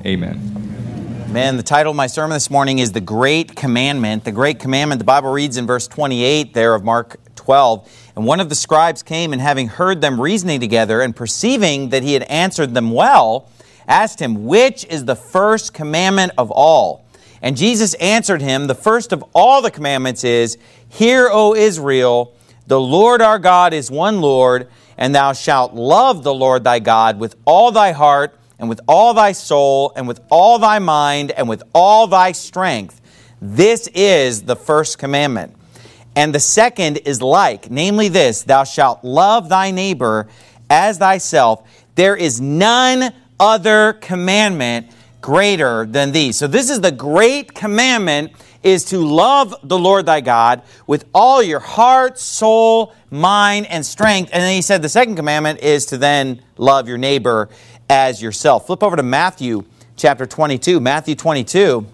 Amen. Man, the title of my sermon this morning is The Great Commandment. The Great Commandment, the Bible reads in verse 28 there of Mark 12, "And one of the scribes came, and having heard them reasoning together, and perceiving that he had answered them well, asked him, Which is the first commandment of all? And Jesus answered him, The first of all the commandments is, Hear, O Israel, the Lord our God is one Lord, and thou shalt love the Lord thy God with all thy heart, and with all thy soul, and with all thy mind, and with all thy strength. This is the first commandment. And the second is like, namely this, Thou shalt love thy neighbor as thyself. There is none other commandment greater than these." So this is the great commandment, is to love the Lord thy God with all your heart, soul, mind, and strength. And then he said the second commandment is to then love your neighbor as yourself. Flip over to Matthew chapter 22. Matthew 22.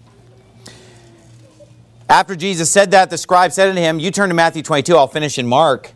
After Jesus said that, the scribe said unto him, you turn to Matthew 22, I'll finish in Mark.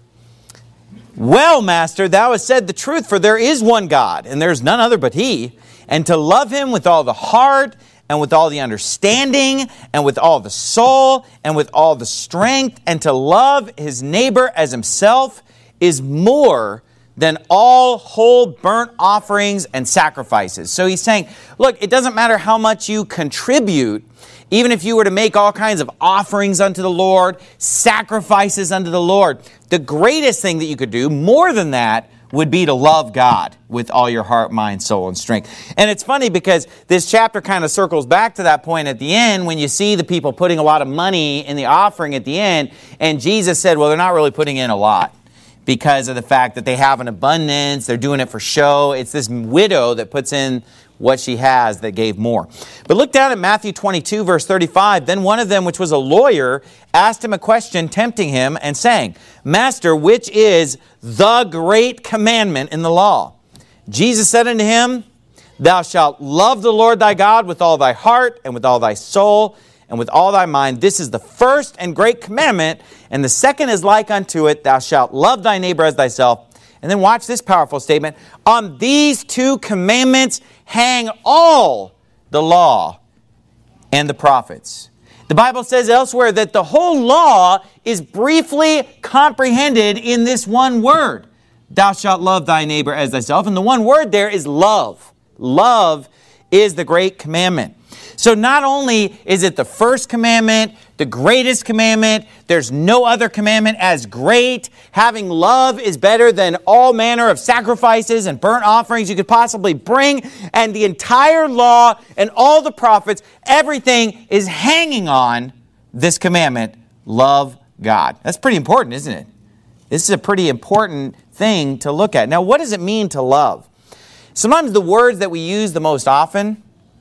"Well, Master, thou hast said the truth, for there is one God, and there is none other but He, and to love Him with all the heart, and with all the understanding, and with all the soul, and with all the strength, and to love his neighbor as himself is more than all whole burnt offerings and sacrifices." So he's saying, look, it doesn't matter how much you contribute, even if you were to make all kinds of offerings unto the Lord, sacrifices unto the Lord, the greatest thing that you could do, more than that, would be to love God with all your heart, mind, soul, and strength. And it's funny because this chapter kind of circles back to that point at the end when you see the people putting a lot of money in the offering at the end, and Jesus said, well, they're not really putting in a lot because of the fact that they have an abundance, they're doing it for show. It's this widow that puts in what she has that gave more. But look down at Matthew 22, verse 35. "Then one of them, which was a lawyer, asked him a question, tempting him, and saying, Master, which is the great commandment in the law? Jesus said unto him, Thou shalt love the Lord thy God with all thy heart, and with all thy soul, and with all thy mind. This is the first and great commandment, and the second is like unto it, Thou shalt love thy neighbor as thyself. And then watch this powerful statement. On these two commandments hang all the law and the prophets." The Bible says elsewhere that the whole law is briefly comprehended in this one word. Thou shalt love thy neighbor as thyself. And the one word there is love. Love is the great commandment. So not only is it the first commandment, the greatest commandment, there's no other commandment as great. Having love is better than all manner of sacrifices and burnt offerings you could possibly bring. And the entire law and all the prophets, everything is hanging on this commandment, love God. That's pretty important, isn't it? This is a pretty important thing to look at. Now, what does it mean to love? Sometimes the words that we use the most often,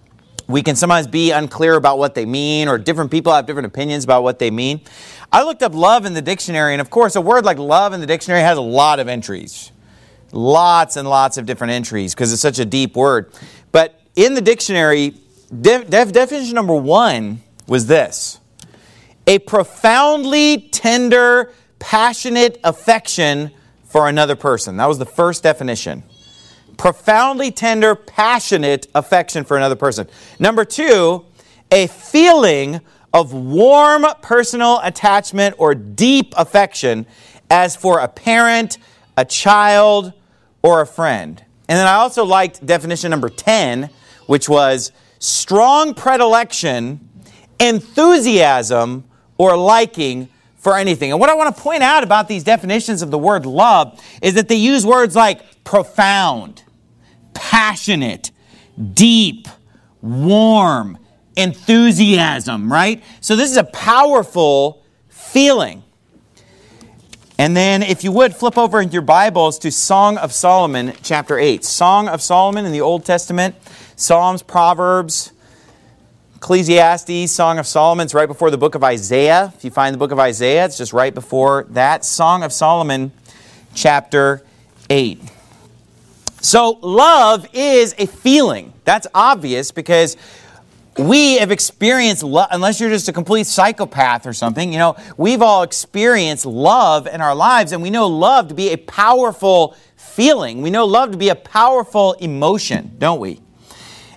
we can sometimes be unclear about what they mean, or different people have different opinions about what they mean. I looked up love in the dictionary, and of course, a word like love in the dictionary has a lot of entries. Lots and lots of different entries, because it's such a deep word. But in the dictionary, definition number 1 was this: a profoundly tender, passionate affection for another person. That was the first definition. Profoundly tender, passionate affection for another person. Number 2, a feeling of warm personal attachment or deep affection as for a parent, a child, or a friend. And then I also liked definition number 10, which was strong predilection, enthusiasm, or liking for anything. And what I want to point out about these definitions of the word love is that they use words like profound, passionate, deep, warm, enthusiasm, right? So this is a powerful feeling. And then if you would, flip over in your Bibles to Song of Solomon, chapter 8. Song of Solomon in the Old Testament, Psalms, Proverbs, Ecclesiastes, Song of Solomon. It's right before the book of Isaiah. If you find the book of Isaiah, it's just right before that. Song of Solomon, chapter 8. So love is a feeling. That's obvious because we have experienced love, unless you're just a complete psychopath or something. You know, we've all experienced love in our lives, and we know love to be a powerful feeling. We know love to be a powerful emotion, don't we?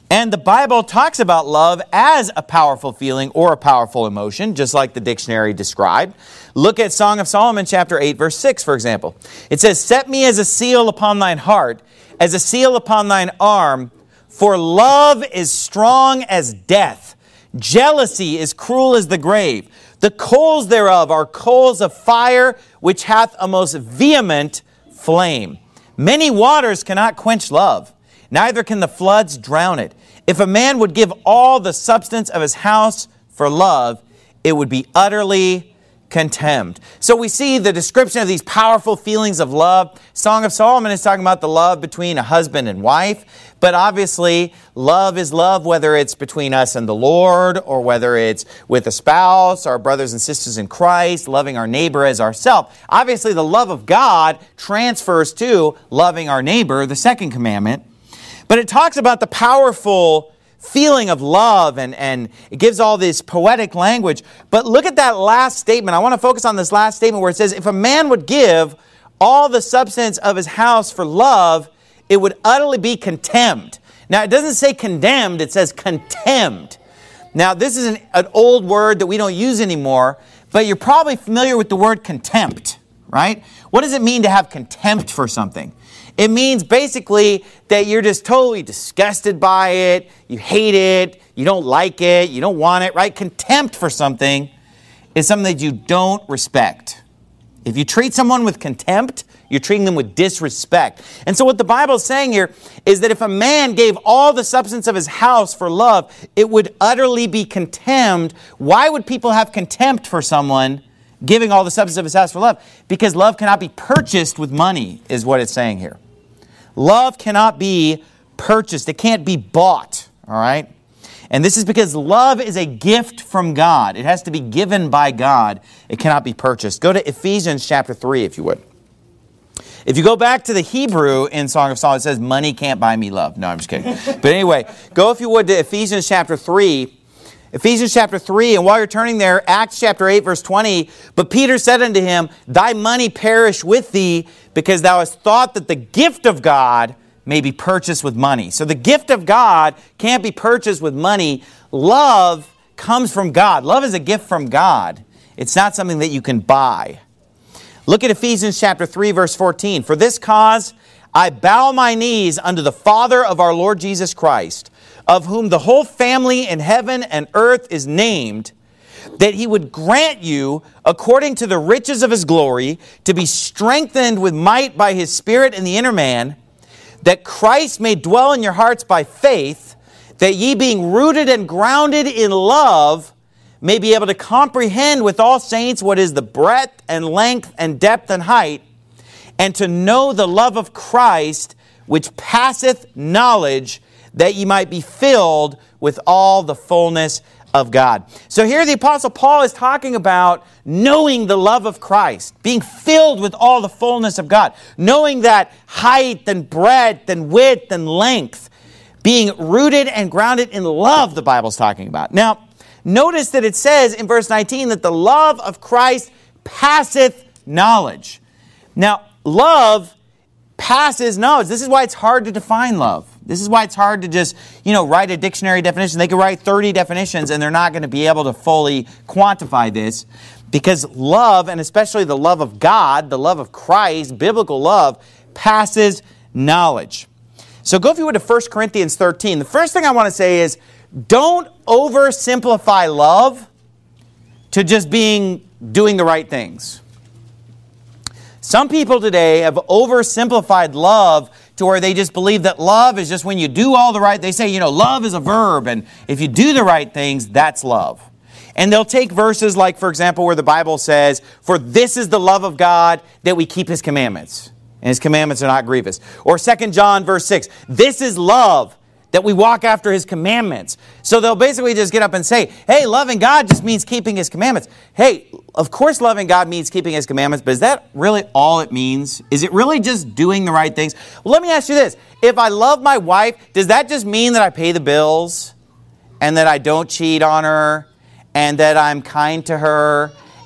And the Bible talks about love as a powerful feeling or a powerful emotion, just like the dictionary described. Look at Song of Solomon chapter 8, verse 6, for example. It says, "Set me as a seal upon thine heart, as a seal upon thine arm, for love is strong as death. Jealousy is cruel as the grave. The coals thereof are coals of fire, which hath a most vehement flame. Many waters cannot quench love, neither can the floods drown it. If a man would give all the substance of his house for love, it would be utterly contemned." So we see the description of these powerful feelings of love. Song of Solomon is talking about the love between a husband and wife. But obviously, love is love, whether it's between us and the Lord, or whether it's with a spouse, our brothers and sisters in Christ, loving our neighbor as ourselves. Obviously, the love of God transfers to loving our neighbor, the second commandment. But it talks about the powerful feeling of love, and it gives all this poetic language. But look at that last statement. I want to focus on this last statement where it says, if a man would give all the substance of his house for love, it would utterly be contemned. Now, it doesn't say condemned, it says contemned. Now, this is an old word that we don't use anymore, but you're probably familiar with the word contempt, right? What does it mean to have contempt for something? It means basically that you're just totally disgusted by it, you hate it, you don't like it, you don't want it, right? Contempt for something is something that you don't respect. If you treat someone with contempt, you're treating them with disrespect. And so what the Bible is saying here is that if a man gave all the substance of his house for love, it would utterly be contemned. Why would people have contempt for someone giving all the substance of his house for love? Because love cannot be purchased with money, is what it's saying here. Love cannot be purchased. It can't be bought, all right? And this is because love is a gift from God. It has to be given by God. It cannot be purchased. Go to Ephesians chapter 3, if you would. If you go back to the Hebrew in Song of Solomon, it says, money can't buy me love. No, I'm just kidding. But anyway, go if you would to Ephesians chapter 3. Ephesians chapter 3, and while you're turning there, Acts chapter 8, verse 20, "But Peter said unto him, Thy money perish with thee, because thou hast thought that the gift of God may be purchased with money." So the gift of God can't be purchased with money. Love comes from God. Love is a gift from God. It's not something that you can buy. Look at Ephesians chapter 3, verse 14. "For this cause I bow my knees unto the Father of our Lord Jesus Christ, of whom the whole family in heaven and earth is named, that he would grant you, according to the riches of his glory, to be strengthened with might by his Spirit in the inner man, that Christ may dwell in your hearts by faith, that ye being rooted and grounded in love, may be able to comprehend with all saints what is the breadth and length and depth and height, and to know the love of Christ, which passeth knowledge, that ye might be filled with all the fullness of God." So here the Apostle Paul is talking about knowing the love of Christ, being filled with all the fullness of God, knowing that height and breadth and width and length, being rooted and grounded in love, the Bible's talking about. Now, notice that it says in verse 19 that the love of Christ passeth knowledge. Now, love passes knowledge. This is why it's hard to define love. This is why it's hard to just, write a dictionary definition. They could write 30 definitions and they're not going to be able to fully quantify this, because love, and especially the love of God, the love of Christ, biblical love, passes knowledge. So go if you would to 1 Corinthians 13. The first thing I want to say is, don't oversimplify love to just doing the right things. Some people today have oversimplified love to where they just believe that love is just when you do all the right. They say, love is a verb, and if you do the right things, that's love. And they'll take verses like, for example, where the Bible says, "For this is the love of God, that we keep his commandments, and his commandments are not grievous." Or 2 John verse 6, "This is love, that we walk after his commandments." So they'll basically just get up and say, hey, loving God just means keeping his commandments. Hey, of course loving God means keeping his commandments, but is that really all it means? Is it really just doing the right things? Well, let me ask you this. If I love my wife, does that just mean that I pay the bills, and that I don't cheat on her, and that I'm kind to her,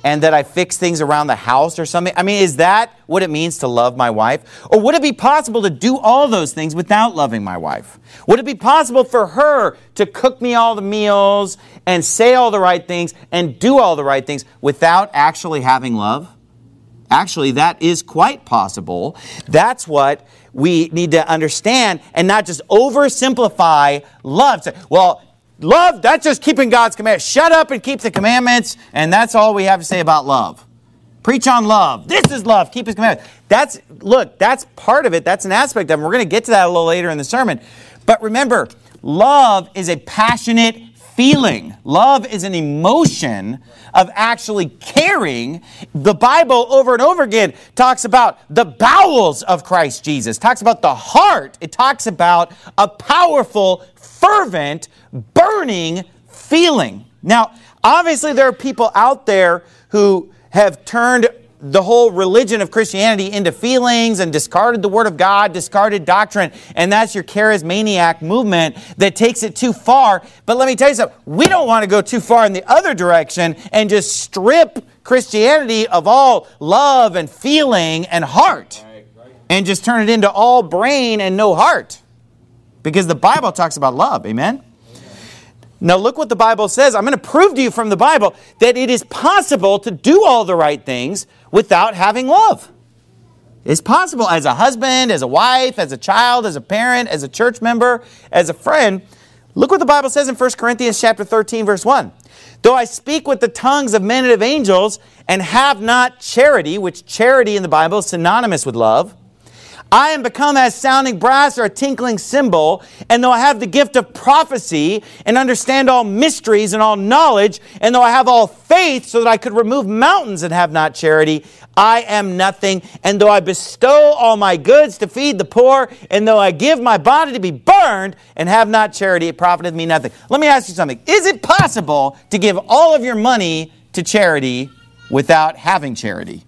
and that I fix things around the house or something? I mean, is that what it means to love my wife? Or would it be possible to do all those things without loving my wife? Would it be possible for her to cook me all the meals and say all the right things and do all the right things without actually having love? Actually, that is quite possible. That's what we need to understand and not just oversimplify love. Say, well, love, that's just keeping God's commandments. Shut up and keep the commandments, and that's all we have to say about love. Preach on love. This is love. Keep His commandments. That's part of it. That's an aspect of it. We're going to get to that a little later in the sermon. But remember, love is a passionate feeling. Love is an emotion of actually caring. The Bible over and over again talks about the bowels of Christ Jesus. It talks about the heart. It talks about a powerful, fervent, burning feeling. Now, obviously there are people out there who have turned the whole religion of Christianity into feelings and discarded the Word of God, discarded doctrine, and that's your charismaniac movement that takes it too far. But let me tell you something, we don't want to go too far in the other direction and just strip Christianity of all love and feeling and heart and just turn it into all brain and no heart. Because the Bible talks about love, amen? Now look what the Bible says. I'm going to prove to you from the Bible that it is possible to do all the right things without having love. It's possible as a husband, as a wife, as a child, as a parent, as a church member, as a friend. Look what the Bible says in 1 Corinthians chapter 13, verse 1. Though I speak with the tongues of men and of angels and have not charity, which charity in the Bible is synonymous with love, I am become as sounding brass or a tinkling cymbal, and though I have the gift of prophecy and understand all mysteries and all knowledge, and though I have all faith so that I could remove mountains and have not charity, I am nothing. And though I bestow all my goods to feed the poor, and though I give my body to be burned and have not charity, it profiteth me nothing. Let me ask you something. Is it possible to give all of your money to charity without having charity?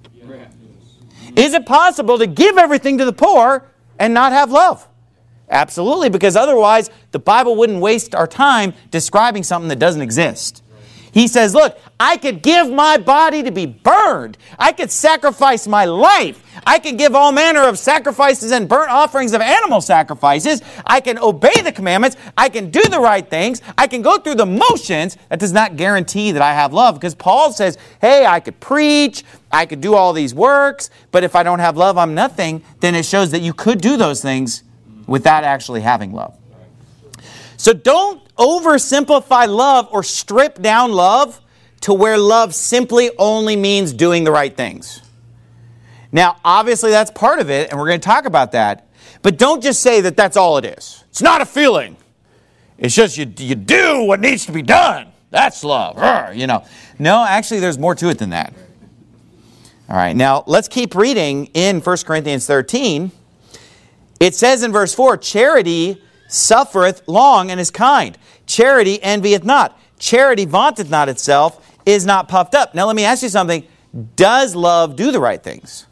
Is it possible to give everything to the poor and not have love? Absolutely, because otherwise the Bible wouldn't waste our time describing something that doesn't exist. He says, look, I could give my body to be burned. I could sacrifice my life. I could give all manner of sacrifices and burnt offerings of animal sacrifices. I can obey the commandments. I can do the right things. I can go through the motions. That does not guarantee that I have love, because Paul says, hey, I could preach, I could do all these works, but if I don't have love, I'm nothing. Then it shows that you could do those things without actually having love. So don't oversimplify love or strip down love to where love simply only means doing the right things. Now, obviously that's part of it, and we're going to talk about that. But don't just say that that's all it is. It's not a feeling. It's just you do what needs to be done. That's love. No, actually there's more to it than that. All right, now let's keep reading in 1 Corinthians 13. It says in verse 4, charity suffereth long and is kind. Charity envieth not. Charity vaunteth not itself, is not puffed up. Now let me ask you something. Does love do the right things?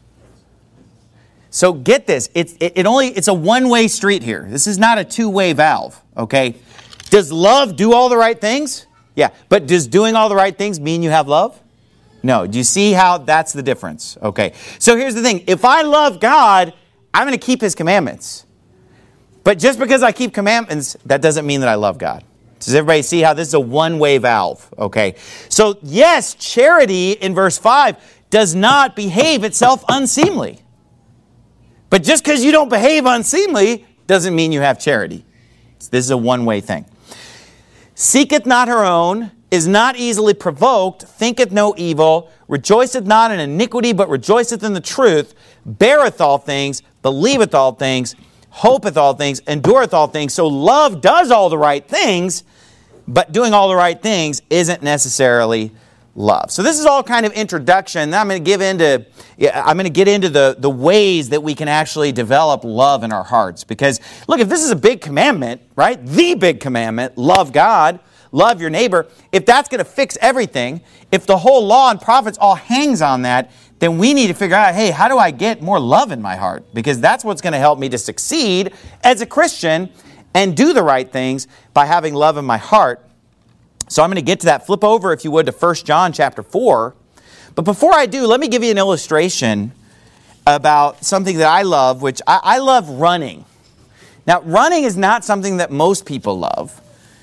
So get this. It's a one-way street here. This is not a two-way valve, okay? Does love do all the right things? Yeah, but does doing all the right things mean you have love? No. Do you see how that's the difference? Okay. So here's the thing. If I love God, I'm going to keep His commandments. But just because I keep commandments, that doesn't mean that I love God. Does everybody see how this is a one-way valve? Okay. So yes, charity in verse 5 does not behave itself unseemly. But just because you don't behave unseemly doesn't mean you have charity. This is a one-way thing. Seeketh not her own, is not easily provoked, thinketh no evil, rejoiceth not in iniquity, but rejoiceth in the truth, beareth all things, believeth all things, hopeth all things, endureth all things. So love does all the right things, but doing all the right things isn't necessarily love. So this is all kind of introduction. I'm going to get into the ways that we can actually develop love in our hearts. Because look, if this is a big commandment, right? The big commandment, love God, love your neighbor. If that's going to fix everything, if the whole law and prophets all hangs on that, then we need to figure out, hey, how do I get more love in my heart? Because that's what's going to help me to succeed as a Christian and do the right things by having love in my heart. So I'm going to get to that. Flip over, if you would, to 1 John chapter 4. But before I do, let me give you an illustration about something that I love, which I love running. Now, running is not something that most people love,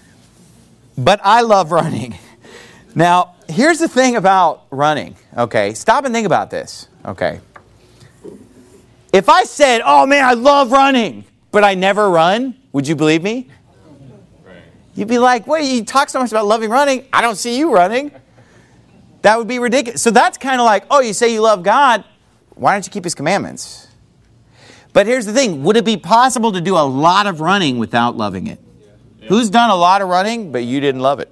but I love running. Now, here's the thing about running, okay? Stop and think about this, okay? If I said, oh man, I love running, but I never run, would you believe me? You'd be like, wait, you talk so much about loving running, I don't see you running. That would be ridiculous. So that's kind of like, oh, you say you love God, why don't you keep His commandments? But here's the thing, would it be possible to do a lot of running without loving it? Yeah. Who's done a lot of running, but you didn't love it?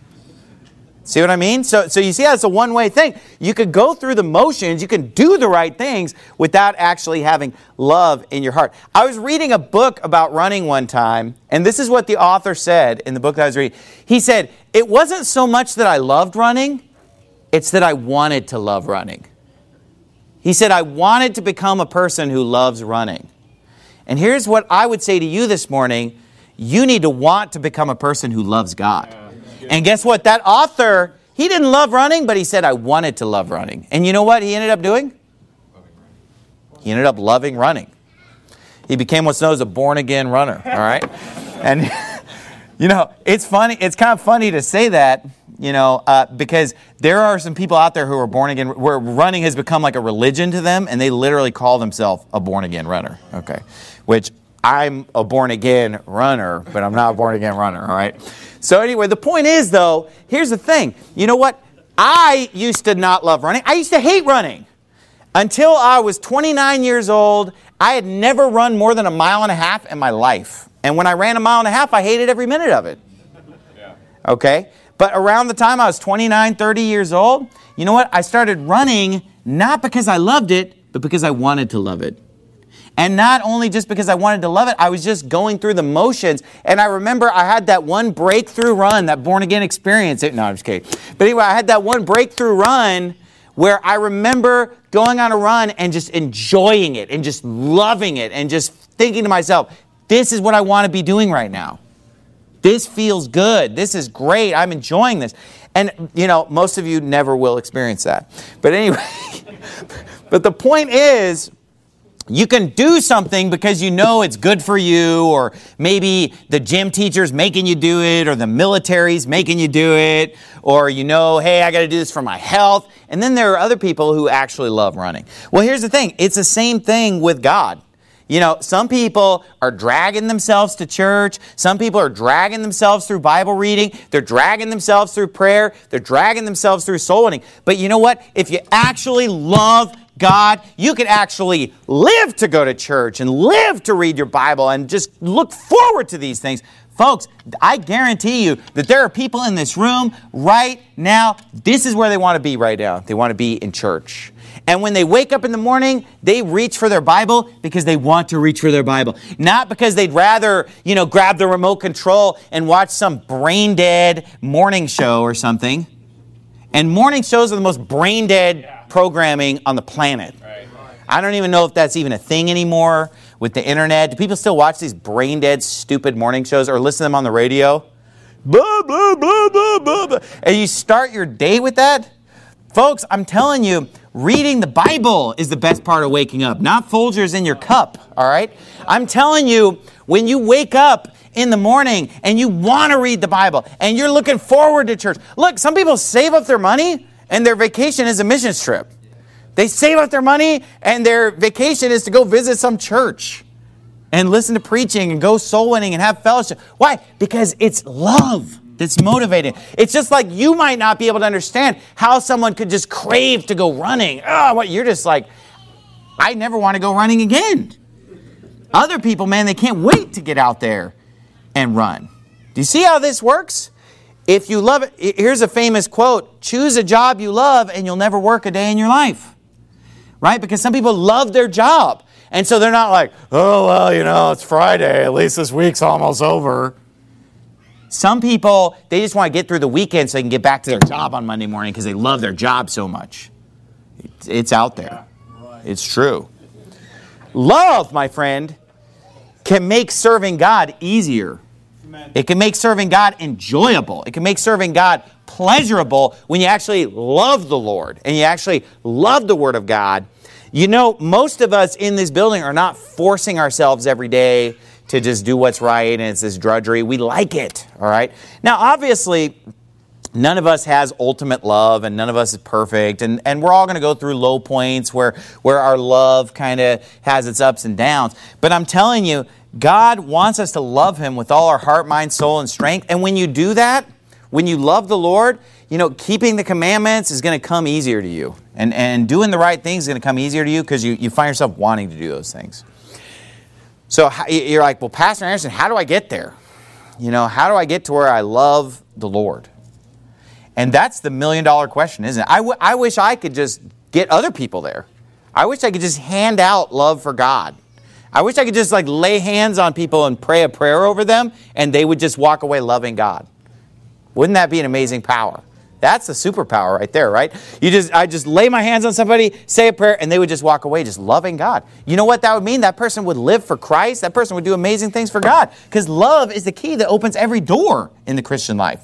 See what I mean? So you see how it's a one-way thing. You could go through the motions, you can do the right things without actually having love in your heart. I was reading a book about running one time, and this is what the author said in the book that I was reading. He said, it wasn't so much that I loved running, it's that I wanted to love running. He said, I wanted to become a person who loves running. And here's what I would say to you this morning. You need to want to become a person who loves God. And guess what? That author, he didn't love running, but he said, I wanted to love running. And you know what he ended up doing? He ended up loving running. He became what's known as a born-again runner, all right? And, you know, it's funny. It's kind of funny to say that, you know, because there are some people out there who are born again, where running has become like a religion to them, and they literally call themselves a born-again runner, okay? Which I'm a born-again runner, but I'm not a born-again runner, all right? So anyway, the point is, though, here's the thing. You know what? I used to not love running. I used to hate running. Until I was 29 years old, I had never run more than 1.5 miles in my life. And when I ran 1.5 miles, I hated every minute of it. Yeah. Okay? But around the time I was 29, 30 years old, you know what? I started running not because I loved it, but because I wanted to love it. And not only just because I wanted to love it, I was just going through the motions. And I remember I had that one breakthrough run, that born-again experience. No, I'm just kidding. But anyway, I had that one breakthrough run where I remember going on a run and just enjoying it and just loving it and just thinking to myself, this is what I want to be doing right now. This feels good. This is great. I'm enjoying this. And, you know, most of you never will experience that. But anyway, but the point is, you can do something because you know it's good for you, or maybe the gym teacher's making you do it, or the military's making you do it, or you know, hey, I got to do this for my health. And then there are other people who actually love running. Well, here's the thing. It's the same thing with God. You know, some people are dragging themselves to church. Some people are dragging themselves through Bible reading. They're dragging themselves through prayer. They're dragging themselves through soul winning. But you know what? If you actually love God, you can actually live to go to church and live to read your Bible and just look forward to these things. Folks, I guarantee you that there are people in this room right now, this is where they want to be right now. They want to be in church. And when they wake up in the morning, they reach for their Bible because they want to reach for their Bible. Not because they'd rather, you know, grab the remote control and watch some brain-dead morning show or something. And morning shows are the most brain-dead programming on the planet. Right. I don't even know if that's even a thing anymore with the internet. Do people still watch these brain-dead, stupid morning shows or listen to them on the radio? Blah, blah, blah, blah, blah, blah. And you start your day with that? Folks, I'm telling you, reading the Bible is the best part of waking up, not Folgers in your cup, all right? I'm telling you, when you wake up in the morning and you want to read the Bible and you're looking forward to church. Look, some people save up their money and their vacation is a missions trip. They save up their money and their vacation is to go visit some church and listen to preaching and go soul winning and have fellowship. Why? Because it's love that's motivating. It's just like you might not be able to understand how someone could just crave to go running. Oh, what? You're just like, I never want to go running again. Other people, man, they can't wait to get out there and run. Do you see how this works? If you love it, here's a famous quote, choose a job you love and you'll never work a day in your life. Right? Because some people love their job. And so they're not like, oh, well, you know, it's Friday. At least this week's almost over. Some people, they just want to get through the weekend so they can get back to their job on Monday morning because they love their job so much. It's out there. It's true. Love, my friend, can make serving God easier. Amen. It can make serving God enjoyable. It can make serving God pleasurable when you actually love the Lord and you actually love the Word of God. You know, most of us in this building are not forcing ourselves every day to just do what's right and it's this drudgery. We like it, all right? Now, obviously, none of us has ultimate love and none of us is perfect. And we're all going to go through low points where our love kind of has its ups and downs. But I'm telling you, God wants us to love Him with all our heart, mind, soul, and strength. And when you do that, when you love the Lord, you know, keeping the commandments is going to come easier to you. And doing the right things is going to come easier to you because you find yourself wanting to do those things. So you're like, well, Pastor Anderson, how do I get there? You know, how do I get to where I love the Lord? And that's the $1 million question, isn't it? I wish I could just get other people there. I wish I could just hand out love for God. I wish I could just like lay hands on people and pray a prayer over them and they would just walk away loving God. Wouldn't that be an amazing power? That's the superpower right there, right? I just lay my hands on somebody, say a prayer, and they would just walk away just loving God. You know what that would mean? That person would live for Christ. That person would do amazing things for God. Because love is the key that opens every door in the Christian life.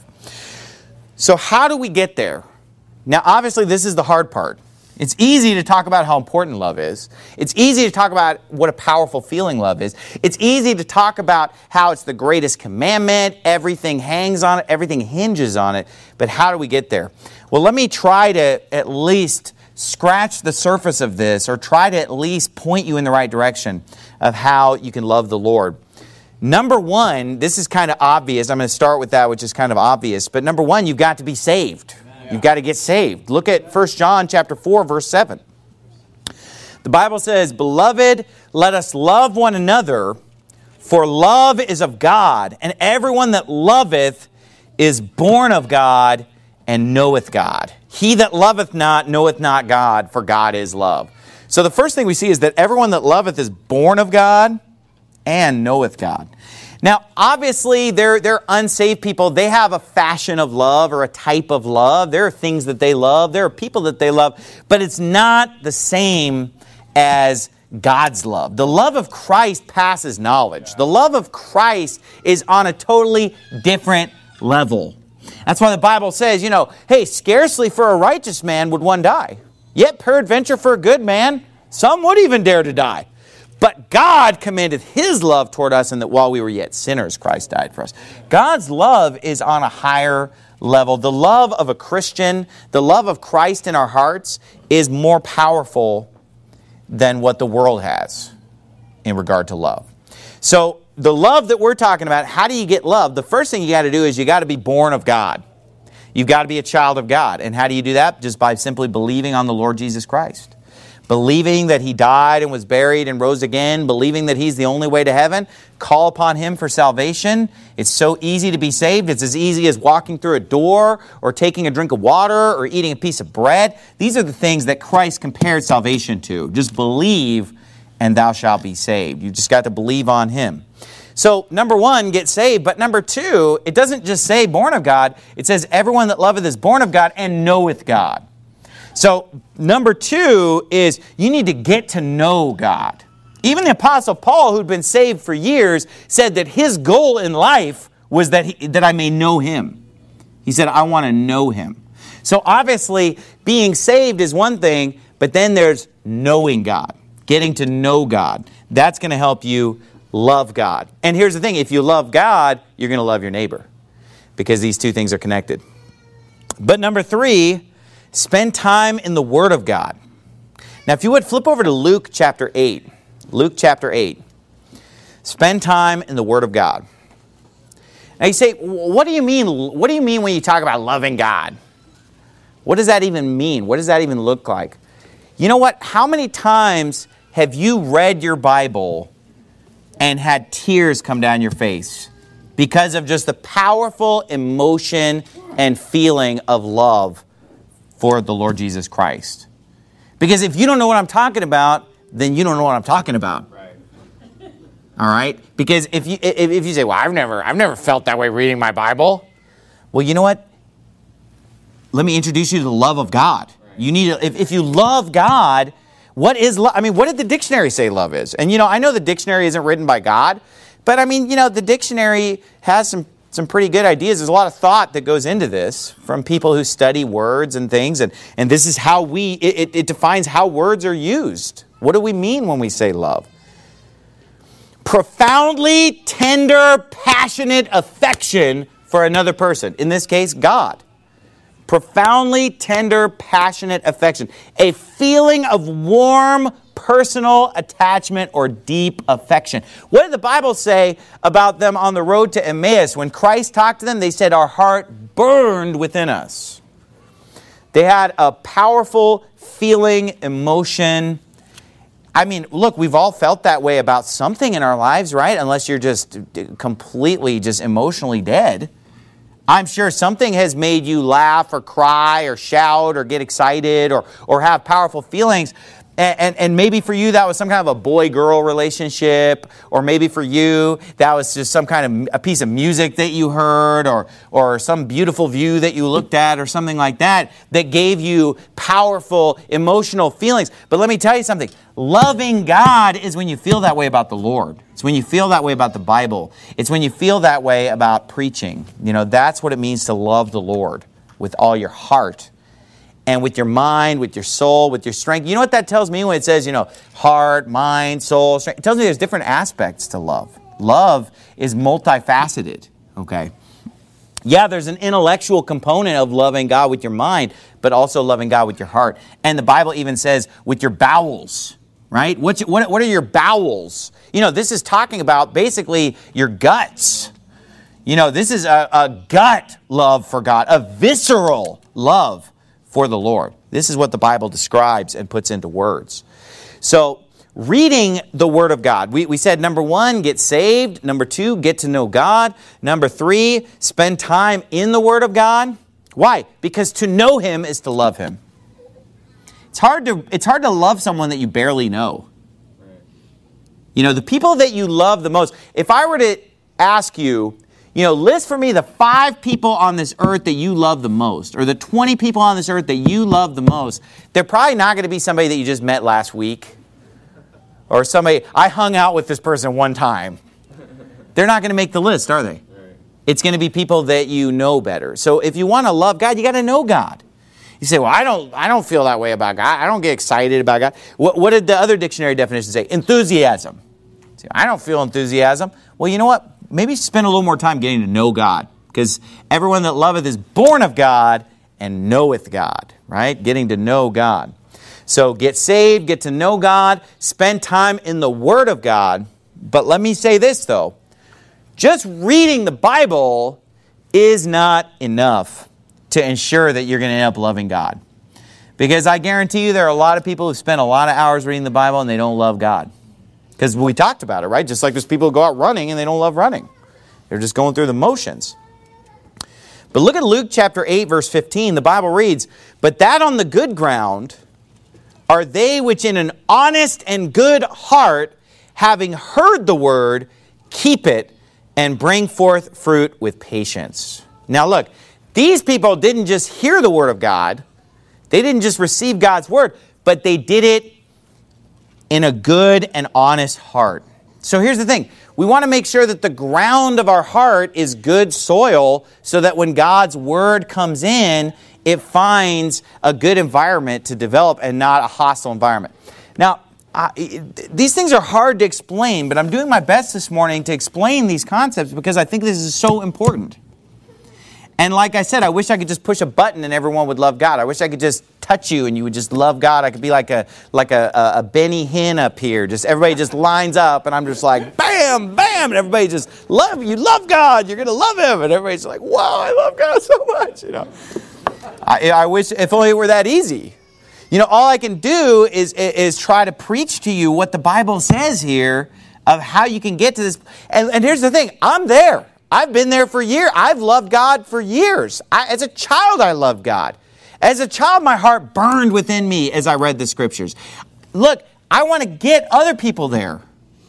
So how do we get there? Now, obviously, this is the hard part. It's easy to talk about how important love is. It's easy to talk about what a powerful feeling love is. It's easy to talk about how it's the greatest commandment. Everything hangs on it. Everything hinges on it. But how do we get there? Well, let me try to at least scratch the surface of this or try to at least point you in the right direction of how you can love the Lord. Number one, this is kind of obvious. I'm going to start with that, which is kind of obvious. But number one, you've got to be saved. You've got to get saved. Look at 1 John chapter 4, verse 7. The Bible says, "Beloved, let us love one another, for love is of God, and everyone that loveth is born of God and knoweth God. He that loveth not knoweth not God, for God is love." So the first thing we see is that everyone that loveth is born of God and knoweth God. Now, obviously, they're unsaved people. They have a fashion of love or a type of love. There are things that they love. There are people that they love. But it's not the same as God's love. The love of Christ passes knowledge. The love of Christ is on a totally different level. That's why the Bible says, hey, scarcely for a righteous man would one die. Yet peradventure for a good man, some would even dare to die. But God commended His love toward us, and that while we were yet sinners, Christ died for us. God's love is on a higher level. The love of a Christian, the love of Christ in our hearts is more powerful than what the world has in regard to love. So the love that we're talking about, how do you get love? The first thing you got to do is you got to be born of God. You've got to be a child of God. And how do you do that? Just by simply believing on the Lord Jesus Christ. Believing that He died and was buried and rose again, believing that He's the only way to heaven, call upon Him for salvation. It's so easy to be saved. It's as easy as walking through a door or taking a drink of water or eating a piece of bread. These are the things that Christ compared salvation to. Just believe and thou shalt be saved. You just got to believe on Him. So, number one, get saved. But number two, it doesn't just say born of God. It says everyone that loveth is born of God and knoweth God. So, number two is you need to get to know God. Even the Apostle Paul, who'd been saved for years, said that his goal in life was that I may know Him. He said, I want to know Him. So obviously, being saved is one thing, but then there's knowing God, getting to know God. That's going to help you love God. And here's the thing, if you love God, you're going to love your neighbor, because these two things are connected. But number three, spend time in the Word of God. Now, if you would, flip over to Luke chapter 8. Luke chapter 8. Spend time in the Word of God. Now you say, what do you mean? What do you mean when you talk about loving God? What does that even mean? What does that even look like? You know what? How many times have you read your Bible and had tears come down your face because of just the powerful emotion and feeling of love for the Lord Jesus Christ? Because if you don't know what I'm talking about, then you don't know what I'm talking about. Right. All right? Because if you say, well, I've never felt that way reading my Bible. Well, you know what? Let me introduce you to the love of God. Right. You need to, if you love God, what is love? I mean, what did the dictionary say love is? And I know the dictionary isn't written by God, But I mean, the dictionary has some pretty good ideas. There's a lot of thought that goes into this from people who study words and things. And this is how it defines how words are used. What do we mean when we say love? Profoundly tender, passionate affection for another person. In this case, God. Profoundly tender, passionate affection. A feeling of warm, personal attachment or deep affection. What did the Bible say about them on the road to Emmaus? When Christ talked to them, they said, our heart burned within us. They had a powerful feeling, emotion. I mean, look, we've all felt that way about something in our lives, right? Unless you're just completely just emotionally dead. I'm sure something has made you laugh or cry or shout or get excited or have powerful feelings. And maybe for you that was some kind of a boy-girl relationship, or maybe for you that was just some kind of a piece of music that you heard, or some beautiful view that you looked at, or something like that gave you powerful emotional feelings. But let me tell you something. Loving God is when you feel that way about the Lord. It's when you feel that way about the Bible. It's when you feel that way about preaching. That's what it means to love the Lord with all your heart. And with your mind, with your soul, with your strength. You know what that tells me when it says, heart, mind, soul, strength? It tells me there's different aspects to love. Love is multifaceted, okay? Yeah, there's an intellectual component of loving God with your mind, but also loving God with your heart. And the Bible even says with your bowels, right? What are your bowels? This is talking about basically your guts. This is a gut love for God, a visceral love for the Lord. This is what the Bible describes and puts into words. So, reading the Word of God. We said, number 1, get saved. Number 2, get to know God. Number 3, spend time in the Word of God. Why? Because to know Him is to love Him. It's hard to love someone that you barely know. The people that you love the most. If I were to ask you, list for me the 5 people on this earth that you love the most, or the 20 people on this earth that you love the most. They're probably not going to be somebody that you just met last week, or somebody, I hung out with this person one time. They're not going to make the list, are they? It's going to be people that you know better. So if you want to love God, you got to know God. You say, well, I don't feel that way about God. I don't get excited about God. What did the other dictionary definition say? Enthusiasm. Say, I don't feel enthusiasm. Well, you know what? Maybe spend a little more time getting to know God, because everyone that loveth is born of God and knoweth God, right? Getting to know God. So get saved, get to know God, spend time in the Word of God. But let me say this, though. Just reading the Bible is not enough to ensure that you're going to end up loving God. Because I guarantee you there are a lot of people who spend a lot of hours reading the Bible and they don't love God. Because we talked about it, right? Just like there's people who go out running and they don't love running. They're just going through the motions. But look at Luke chapter 8, verse 15. The Bible reads, but that on the good ground are they which in an honest and good heart, having heard the word, keep it and bring forth fruit with patience. Now look, these people didn't just hear the word of God. They didn't just receive God's word, but they did it in a good and honest heart. So here's the thing. We want to make sure that the ground of our heart is good soil so that when God's word comes in, it finds a good environment to develop and not a hostile environment. Now, these things are hard to explain, but I'm doing my best this morning to explain these concepts because I think this is so important. And like I said, I wish I could just push a button and everyone would love God. I wish I could just touch you and you would just love God. I could be like a Benny Hinn up here. Just everybody just lines up and I'm just like, bam, bam, and everybody just love you. Love God. You're going to love Him. And everybody's like, wow, I love God so much. I wish if only it were that easy. All I can do is try to preach to you what the Bible says here of how you can get to this. And here's the thing. I'm there. I've been there for years. I've loved God for years. As a child, I loved God. As a child, my heart burned within me as I read the Scriptures. Look, I want to get other people there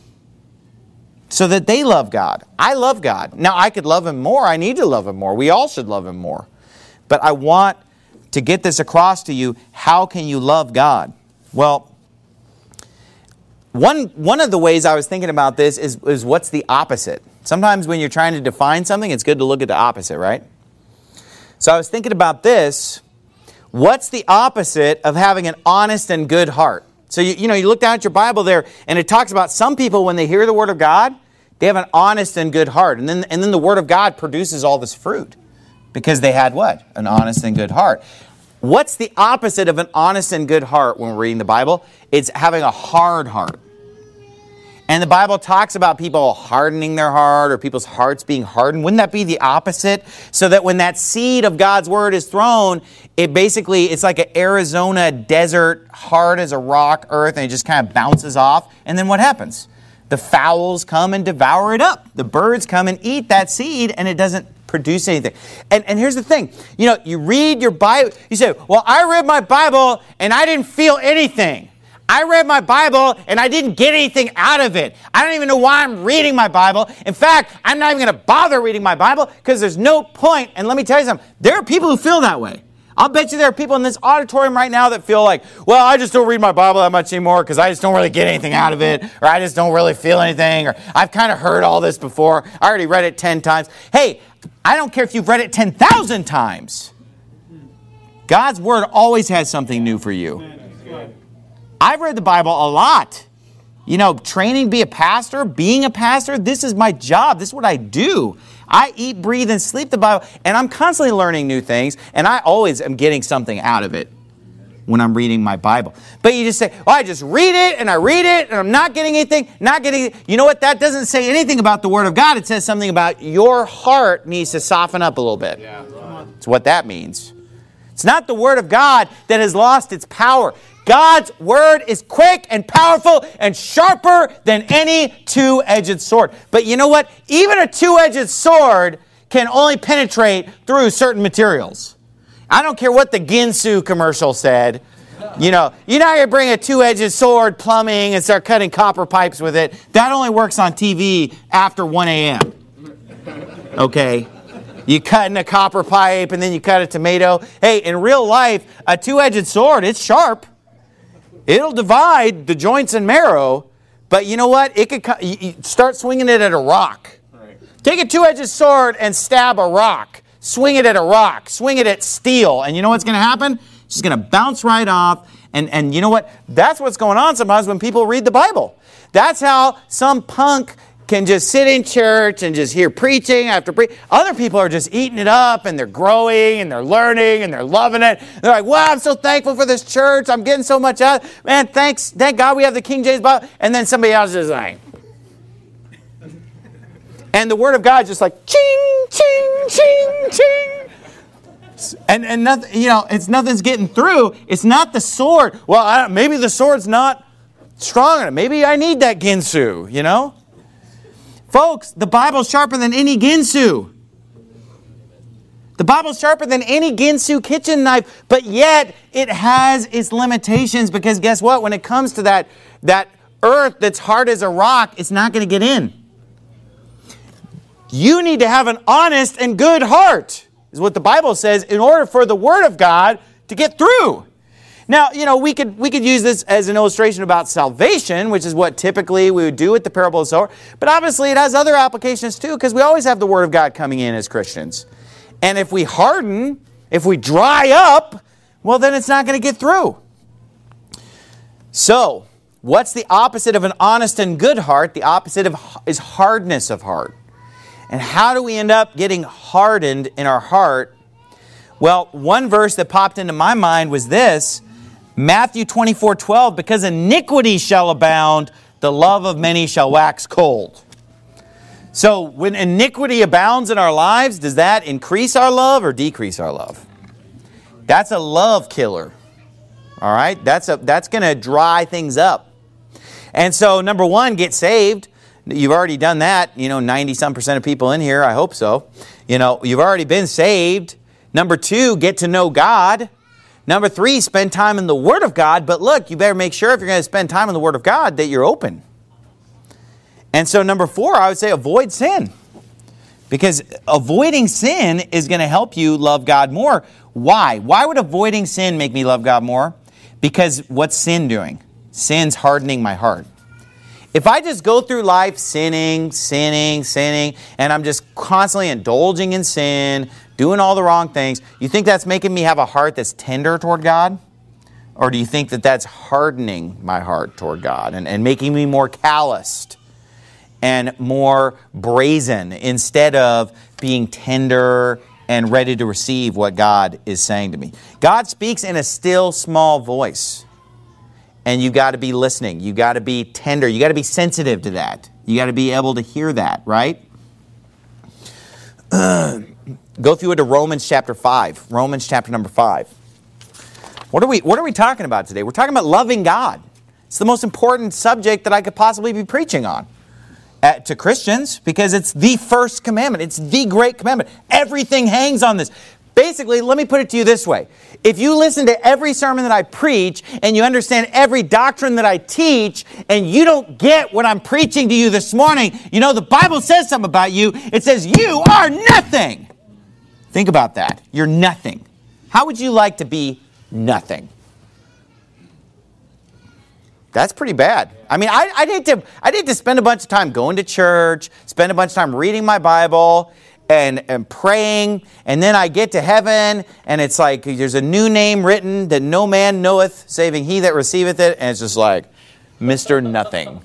so that they love God. I love God. Now, I could love Him more. I need to love Him more. We all should love Him more. But I want to get this across to you. How can you love God? Well, One of the ways I was thinking about this is what's the opposite? Sometimes when you're trying to define something, it's good to look at the opposite, right? So I was thinking about this. What's the opposite of having an honest and good heart? So you look down at your Bible there, and it talks about some people, when they hear the Word of God, they have an honest and good heart. And then the Word of God produces all this fruit because they had what? An honest and good heart. What's the opposite of an honest and good heart when we're reading the Bible? It's having a hard heart. And the Bible talks about people hardening their heart or people's hearts being hardened. Wouldn't that be the opposite? So that when that seed of God's Word is thrown, it's like an Arizona desert, hard as a rock earth, and it just kind of bounces off. And then what happens? The fowls come and devour it up. The birds come and eat that seed, and it doesn't produce anything. And here's the thing. You read your Bible. You say, well, I read my Bible, and I didn't feel anything. I read my Bible, and I didn't get anything out of it. I don't even know why I'm reading my Bible. In fact, I'm not even going to bother reading my Bible because there's no point. And let me tell you something. There are people who feel that way. I'll bet you there are people in this auditorium right now that feel like, well, I just don't read my Bible that much anymore because I just don't really get anything out of it, or I just don't really feel anything, or I've kind of heard all this before. I already read it 10 times. Hey, I don't care if you've read it 10,000 times. God's Word always has something new for you. I've read the Bible a lot. Training to be a pastor, being a pastor, this is my job. This is what I do. I eat, breathe, and sleep the Bible, and I'm constantly learning new things, and I always am getting something out of it when I'm reading my Bible. But you just say, well, I just read it, and I'm not getting anything, You know what? That doesn't say anything about the Word of God. It says something about your heart needs to soften up a little bit. Yeah. That's what that means. It's not the Word of God that has lost its power. God's Word is quick and powerful and sharper than any two-edged sword. But you know what? Even a two-edged sword can only penetrate through certain materials. I don't care what the Ginsu commercial said. You're not going to bring a two-edged sword plumbing and start cutting copper pipes with it. That only works on TV after 1 a.m. Okay? You cut in a copper pipe and then you cut a tomato. Hey, in real life, a two-edged sword, it's sharp. It'll divide the joints and marrow, but you know what? It could you start swinging it at a rock. Right. Take a two-edged sword and stab a rock. Swing it at a rock. Swing it at steel. And you know what's going to happen? It's just going to bounce right off. And you know what? That's what's going on sometimes when people read the Bible. That's how some punk can just sit in church and just hear preaching after preaching. Other people are just eating it up, and they're growing, and they're learning, and they're loving it. They're like, wow, I'm so thankful for this church. I'm getting so much out. Man, thank God we have the King James Bible. And then somebody else is like, and the Word of God is just like, ching, ching, ching, ching. And nothing, it's nothing's getting through. It's not the sword. Well, maybe the sword's not strong enough. Maybe I need that Ginsu, Folks, the Bible's sharper than any Ginsu. The Bible's sharper than any Ginsu kitchen knife, but yet it has its limitations because guess what? When it comes to that earth that's hard as a rock, it's not going to get in. You need to have an honest and good heart, is what the Bible says, in order for the Word of God to get through. Now, we could use this as an illustration about salvation, which is what typically we would do with the parable of the sower. But obviously it has other applications too, because we always have the Word of God coming in as Christians. And if we harden, if we dry up, well, then it's not going to get through. So, what's the opposite of an honest and good heart? The opposite is hardness of heart. And how do we end up getting hardened in our heart? Well, one verse that popped into my mind was this. Matthew 24:12, because iniquity shall abound, the love of many shall wax cold. So when iniquity abounds in our lives, does that increase our love or decrease our love? That's a love killer. All right? That's going to dry things up. And so number one, get saved. You've already done that. 90-some% of people in here, I hope so. You've already been saved. Number two, get to know God. Number three, spend time in the Word of God. But look, you better make sure if you're going to spend time in the Word of God that you're open. And so number four, I would say avoid sin. Because avoiding sin is going to help you love God more. Why? Why would avoiding sin make me love God more? Because what's sin doing? Sin's hardening my heart. If I just go through life sinning, and I'm just constantly indulging in sin, doing all the wrong things, you think that's making me have a heart that's tender toward God? Or do you think that that's hardening my heart toward God and making me more calloused and more brazen instead of being tender and ready to receive what God is saying to me? God speaks in a still, small voice. And you got to be listening. You got to be tender. You got to be sensitive to that. You got to be able to hear that, right? Go through it to Romans chapter 5. Romans chapter number 5. What are we talking about today? We're talking about loving God. It's the most important subject that I could possibly be preaching on to Christians, because it's the first commandment. It's the great commandment. Everything hangs on this. Basically, let me put it to you this way. If you listen to every sermon that I preach and you understand every doctrine that I teach and you don't get what I'm preaching to you this morning, you know the Bible says something about you. It says you are nothing. Think about that. You're nothing. How would you like to be nothing? That's pretty bad. I mean, I'd hate to spend a bunch of time going to church, spend a bunch of time reading my Bible, and praying, and then I get to heaven, and it's like there's a new name written that no man knoweth, saving he that receiveth it, and it's just like, Mr. Nothing.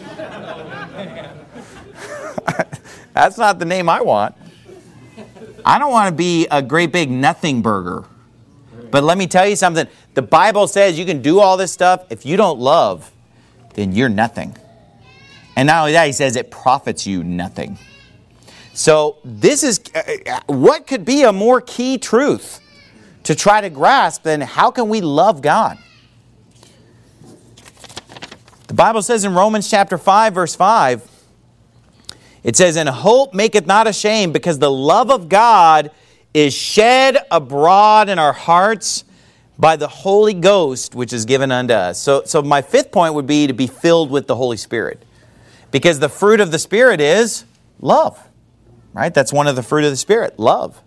That's not the name I want. I don't want to be a great big nothing burger. But let me tell you something. The Bible says you can do all this stuff. If you don't love, then you're nothing. And not only that, he says it profits you nothing. So this is, what could be a more key truth to try to grasp than how can we love God? The Bible says in Romans chapter 5, verse 5, it says, "And hope maketh not ashamed, because the love of God is shed abroad in our hearts by the Holy Ghost, which is given unto us." So my fifth point would be to be filled with the Holy Spirit. Because the fruit of the Spirit is love. Right? That's one of the fruit of the Spirit, love.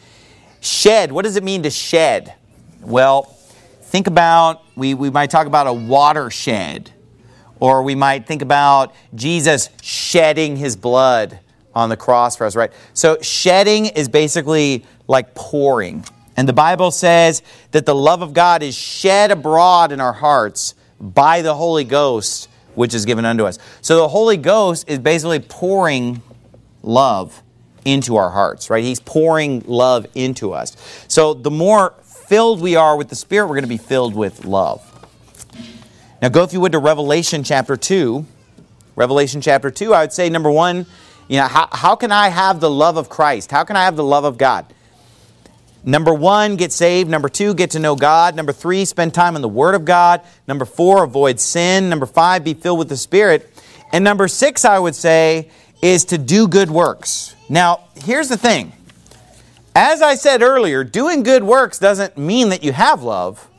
Shed. What does it mean to shed? Well, think about, we might talk about a watershed. Or we might think about Jesus shedding his blood on the cross for us, right? So shedding is basically like pouring. And the Bible says that the love of God is shed abroad in our hearts by the Holy Ghost, which is given unto us. So the Holy Ghost is basically pouring love into our hearts, right? He's pouring love into us. So the more filled we are with the Spirit, we're going to be filled with love. Now go, if you would, to Revelation chapter 2. Revelation chapter 2, I would say, number one, how can I have the love of Christ? How can I have the love of God? Number one, get saved. Number two, get to know God. Number three, spend time in the Word of God. Number four, avoid sin. Number five, be filled with the Spirit. And number six, I would say, is to do good works. Now, here's the thing. As I said earlier, doing good works doesn't mean that you have love,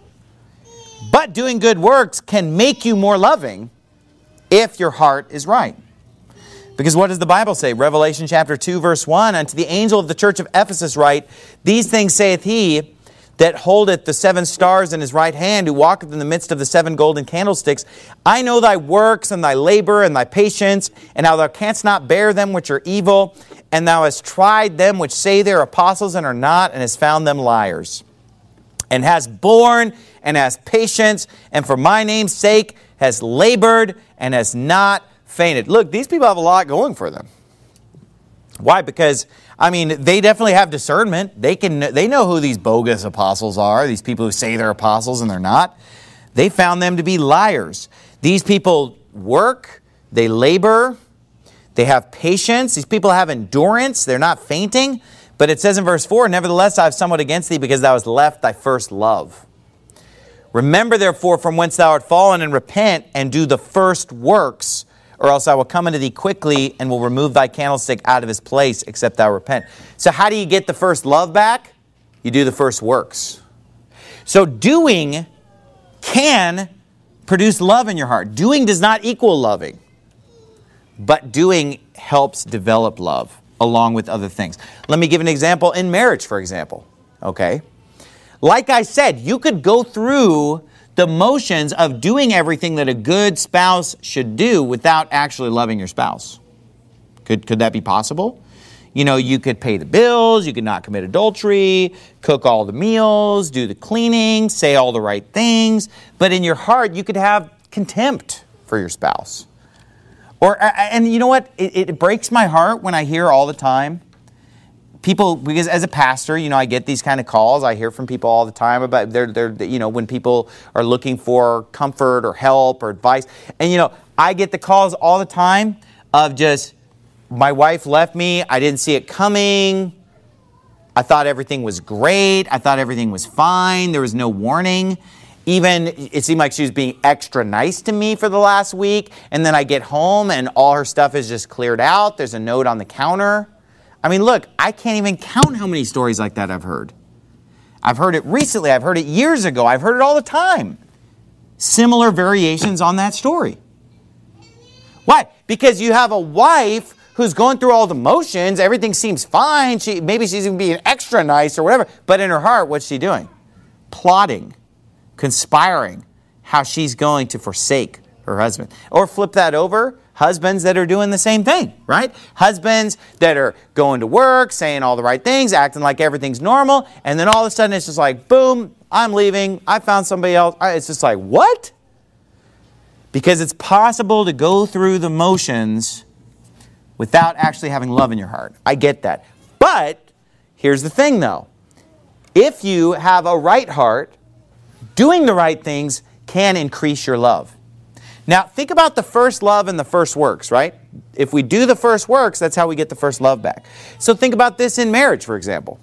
but doing good works can make you more loving if your heart is right. Because what does the Bible say? Revelation chapter 2, verse 1, "Unto the angel of the church of Ephesus write, These things saith he that holdeth the 7 stars in his right hand, who walketh in the midst of the 7 golden candlesticks. I know thy works, and thy labor, and thy patience, and how thou canst not bear them which are evil, and thou hast tried them which say they are apostles and are not, and hast found them liars. And hast borne, and hast patience, and for my name's sake hast labored, and hast not fainted." Look, these people have a lot going for them. Why? Because, they definitely have discernment. They know who these bogus apostles are, these people who say they're apostles and they're not. They found them to be liars. These people work, they labor, they have patience. These people have endurance. They're not fainting. But it says in verse 4, "Nevertheless I have somewhat against thee, because thou hast left thy first love. Remember therefore from whence thou art fallen, and repent, and do the first works, or else I will come unto thee quickly, and will remove thy candlestick out of his place, except thou repent." So how do you get the first love back? You do the first works. So doing can produce love in your heart. Doing does not equal loving. But doing helps develop love along with other things. Let me give an example in marriage, for example. Okay? Like I said, you could go through the motions of doing everything that a good spouse should do without actually loving your spouse. Could that be possible? You know, you could pay the bills, you could not commit adultery, cook all the meals, do the cleaning, say all the right things, but in your heart you could have contempt for your spouse. And you know what? It breaks my heart when I hear all the time people, because as a pastor, you know, I get these kind of calls. I hear from people all the time about when people are looking for comfort or help or advice. And, you know, I get the calls all the time of just, my wife left me. I didn't see it coming. I thought everything was great. I thought everything was fine. There was no warning. Even, it seemed like she was being extra nice to me for the last week. And then I get home and all her stuff is just cleared out. There's a note on the counter. I mean, look, I can't even count how many stories like that I've heard. I've heard it recently. I've heard it years ago. I've heard it all the time. Similar variations on that story. Why? Because you have a wife who's going through all the motions. Everything seems fine. Maybe she's even being extra nice or whatever. But in her heart, what's she doing? Plotting, conspiring, how she's going to forsake her husband. Or flip that over. Husbands that are doing the same thing, right? Husbands that are going to work, saying all the right things, acting like everything's normal, and then all of a sudden it's just like, boom, I'm leaving, I found somebody else. It's just like, what? Because it's possible to go through the motions without actually having love in your heart. I get that. But here's the thing, though. If you have a right heart, doing the right things can increase your love. Now, think about the first love and the first works, right? If we do the first works, that's how we get the first love back. So think about this in marriage, for example.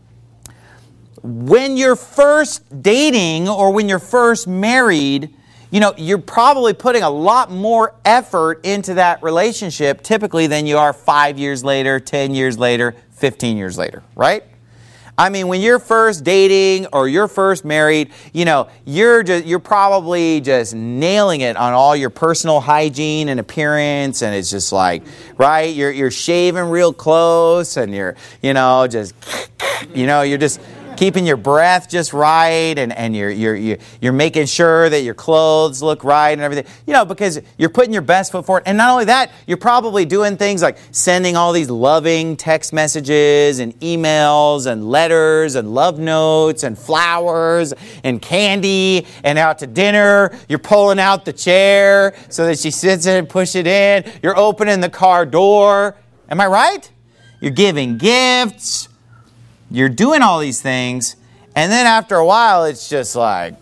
When you're first dating or when you're first married, you know, you're probably putting a lot more effort into that relationship typically than you are 5 years later, 10 years later, 15 years later, right? I mean, when you're first dating or you're first married, you know, you're probably just nailing it on all your personal hygiene and appearance, and it's just like, right? You're shaving real close, and you're just keeping your breath just right, and you're making sure that your clothes look right and everything. You know, because you're putting your best foot forward. And not only that, you're probably doing things like sending all these loving text messages and emails and letters and love notes and flowers and candy and out to dinner. You're pulling out the chair so that she sits in and push it in. You're opening the car door. Am I right? You're giving gifts. You're doing all these things, and then after a while, it's just like,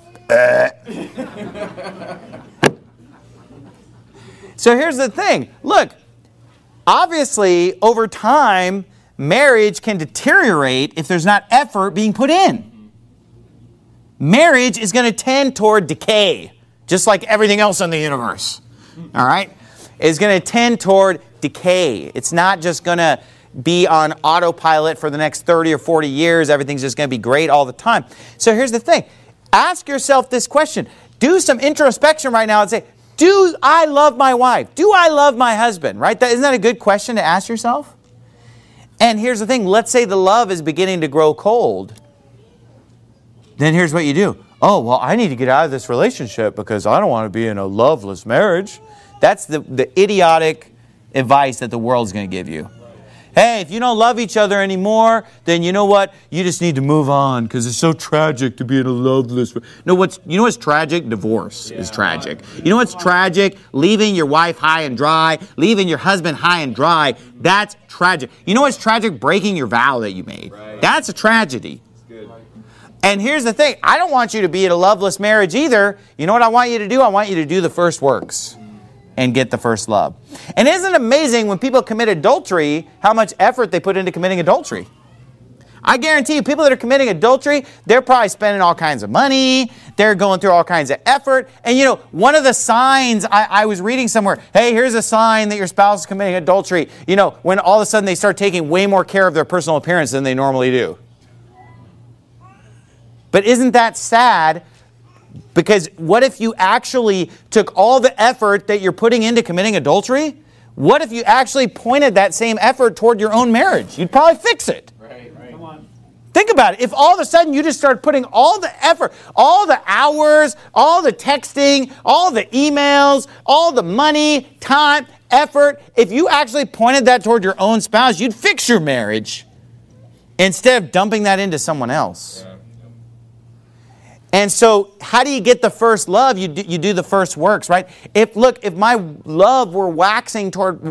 So here's the thing. Look, obviously, over time, marriage can deteriorate if there's not effort being put in. Marriage is going to tend toward decay, just like everything else in the universe. All right? It's going to tend toward decay. It's not just going to be on autopilot for the next 30 or 40 years. Everything's just going to be great all the time. So here's the thing. Ask yourself this question. Do some introspection right now and say, do I love my wife? Do I love my husband? Right? Isn't that a good question to ask yourself? And here's the thing. Let's say the love is beginning to grow cold. Then here's what you do. Oh, well, I need to get out of this relationship because I don't want to be in a loveless marriage. That's the idiotic advice that the world's going to give you. Hey, if you don't love each other anymore, then you know what? You just need to move on because it's so tragic to be in a loveless. You know what's tragic? Divorce is tragic. You know what's tragic? Leaving your wife high and dry, leaving your husband high and dry. That's tragic. You know what's tragic? Breaking your vow that you made. Right. That's a tragedy. And here's the thing. I don't want you to be in a loveless marriage either. You know what I want you to do? I want you to do the first works and get the first love. And isn't it amazing when people commit adultery, how much effort they put into committing adultery? I guarantee you, people that are committing adultery, they're probably spending all kinds of money. They're going through all kinds of effort. And you know, one of the signs, I was reading somewhere, hey, here's a sign that your spouse is committing adultery. You know, when all of a sudden they start taking way more care of their personal appearance than they normally do. But isn't that sad? Because what if you actually took all the effort that you're putting into committing adultery? What if you actually pointed that same effort toward your own marriage? You'd probably fix it. Right. Come on. Think about it. If all of a sudden you just start putting all the effort, all the hours, all the texting, all the emails, all the money, time, effort, if you actually pointed that toward your own spouse, you'd fix your marriage instead of dumping that into someone else. And so how do you get the first love? You do the first works, right? If my love were waxing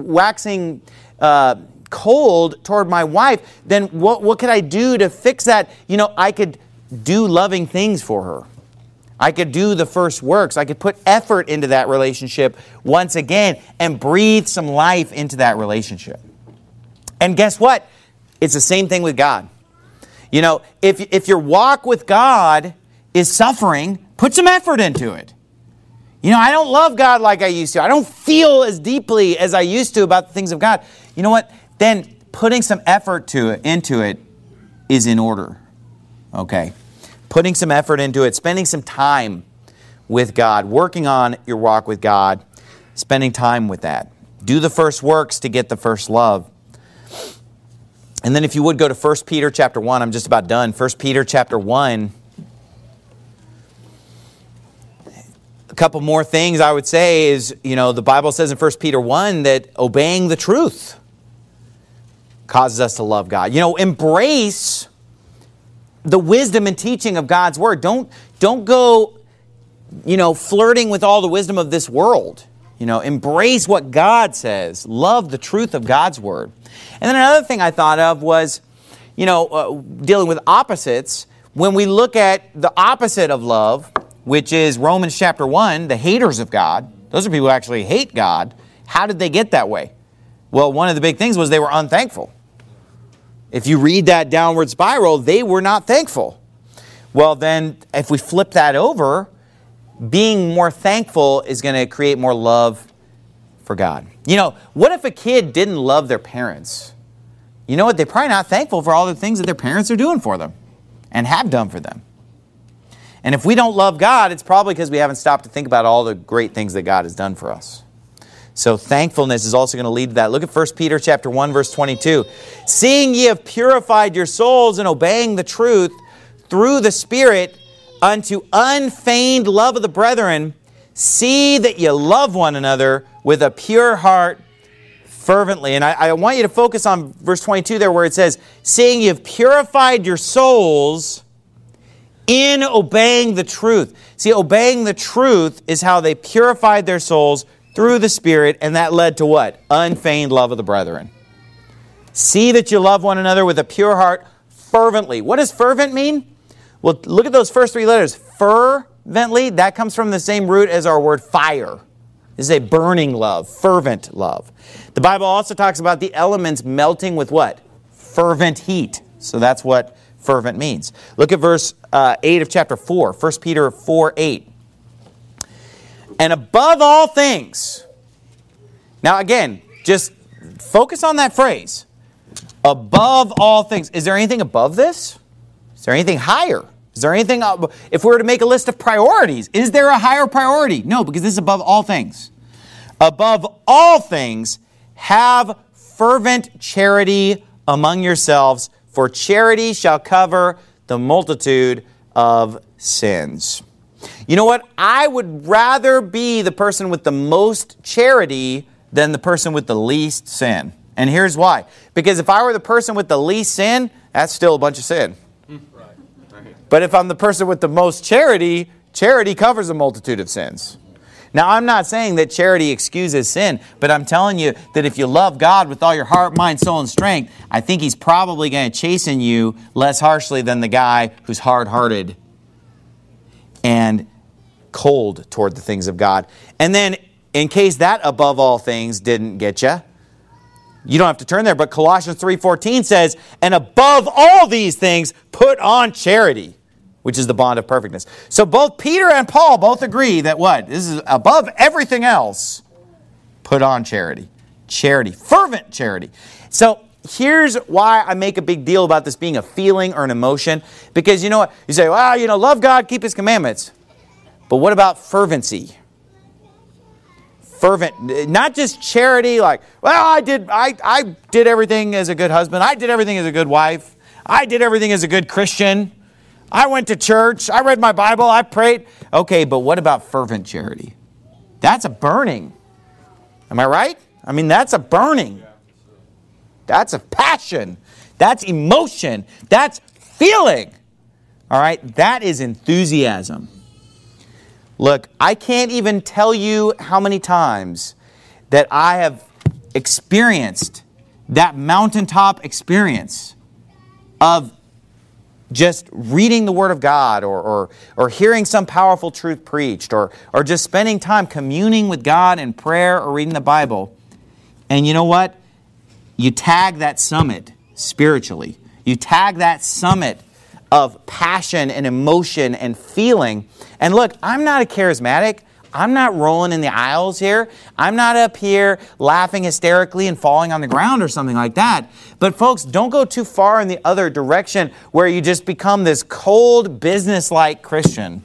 cold toward my wife, then what could I do to fix that? I could do loving things for her. I could do the first works. I could put effort into that relationship once again and breathe some life into that relationship. And guess what? It's the same thing with God. If your walk with God is suffering, put some effort into it. I don't love God like I used to. I don't feel as deeply as I used to about the things of God. You know what? Then putting some effort into it is in order. Okay? Putting some effort into it, spending some time with God, working on your walk with God, spending time with that. Do the first works to get the first love. And then if you would go to 1 Peter chapter 1, I'm just about done. 1 Peter chapter 1. A couple more things I would say is, the Bible says in 1 Peter 1 that obeying the truth causes us to love God. Embrace the wisdom and teaching of God's Word. Don't go, flirting with all the wisdom of this world. Embrace what God says. Love the truth of God's Word. And then another thing I thought of was, dealing with opposites. When we look at the opposite of love, which is Romans chapter 1, the haters of God. Those are people who actually hate God. How did they get that way? Well, one of the big things was they were unthankful. If you read that downward spiral, they were not thankful. Well, then, if we flip that over, being more thankful is going to create more love for God. What if a kid didn't love their parents? You know what? They're probably not thankful for all the things that their parents are doing for them and have done for them. And if we don't love God, it's probably because we haven't stopped to think about all the great things that God has done for us. So thankfulness is also going to lead to that. Look at 1 Peter chapter 1, verse 22. Seeing ye have purified your souls in obeying the truth through the Spirit unto unfeigned love of the brethren, see that ye love one another with a pure heart fervently. And I want you to focus on verse 22 there where it says, seeing ye have purified your souls in obeying the truth. See, obeying the truth is how they purified their souls through the Spirit, and that led to what? Unfeigned love of the brethren. See that you love one another with a pure heart fervently. What does fervent mean? Well, look at those first three letters. Fervently, that comes from the same root as our word fire. This is a burning love, fervent love. The Bible also talks about the elements melting with what? Fervent heat. So that's what fervent means. Look at verse 8 of chapter 4, 1 Peter 4:8. And above all things, now again, just focus on that phrase. Above all things. Is there anything above this? Is there anything higher? Is there anything, if we were to make a list of priorities, is there a higher priority? No, because this is above all things. Above all things, have fervent charity among yourselves, for charity shall cover the multitude of sins. You know what? I would rather be the person with the most charity than the person with the least sin. And here's why. Because if I were the person with the least sin, that's still a bunch of sin. But if I'm the person with the most charity, charity covers a multitude of sins. Now, I'm not saying that charity excuses sin, but I'm telling you that if you love God with all your heart, mind, soul, and strength, I think He's probably going to chasten you less harshly than the guy who's hard-hearted and cold toward the things of God. And then, in case that above all things didn't get you, you don't have to turn there, but Colossians 3:14 says, and above all these things, put on charity, which is the bond of perfectness. So both Peter and Paul both agree that what? This is above everything else. Put on charity. Charity. Fervent charity. So here's why I make a big deal about this being a feeling or an emotion. Because you know what? You say, well, love God, keep His commandments. But what about fervency? Fervent, not just charity like, well, I did everything as a good husband. I did everything as a good wife. I did everything as a good Christian. I went to church. I read my Bible. I prayed. Okay, but what about fervent charity? That's a burning. Am I right? I mean, that's a burning. That's a passion. That's emotion. That's feeling. All right? That is enthusiasm. Look, I can't even tell you how many times that I have experienced that mountaintop experience of just reading the Word of God or hearing some powerful truth preached or just spending time communing with God in prayer or reading the Bible. And you know what? You tag that summit spiritually. You tag that summit of passion and emotion and feeling. And look, I'm not a charismatic. I'm not rolling in the aisles here. I'm not up here laughing hysterically and falling on the ground or something like that. But folks, don't go too far in the other direction where you just become this cold, business-like Christian.